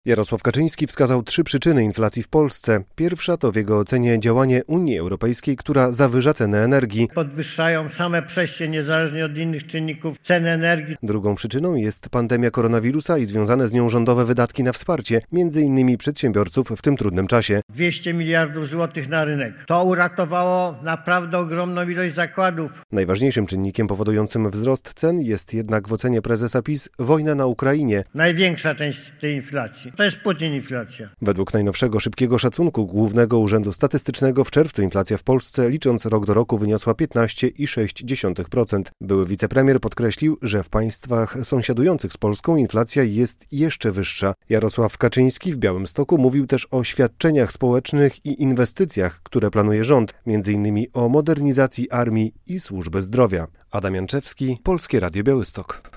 Jarosław Kaczyński wskazał 3 przyczyny inflacji w Polsce. Pierwsza to w jego ocenie działanie Unii Europejskiej, która zawyża cenę energii. Podwyższają same przejście niezależnie od innych czynników cen energii. Drugą przyczyną jest pandemia koronawirusa i związane z nią rządowe wydatki na wsparcie, m.in. przedsiębiorców w tym trudnym czasie. 200 miliardów złotych na rynek. To uratowało naprawdę ogromną ilość zakładów. Najważniejszym czynnikiem powodującym wzrost cen jest jednak w ocenie prezesa PiS wojna na Ukrainie. Największa część tej inflacji. To jest Putin inflacja. Według najnowszego szybkiego szacunku Głównego Urzędu Statystycznego w czerwcu inflacja w Polsce, licząc rok do roku, wyniosła 15,6%. Były wicepremier podkreślił, że w państwach sąsiadujących z Polską inflacja jest jeszcze wyższa. Jarosław Kaczyński w Białymstoku mówił też o świadczeniach społecznych i inwestycjach, które planuje rząd, m.in. o modernizacji armii i służby zdrowia. Adam Janczewski, Polskie Radio Białystok.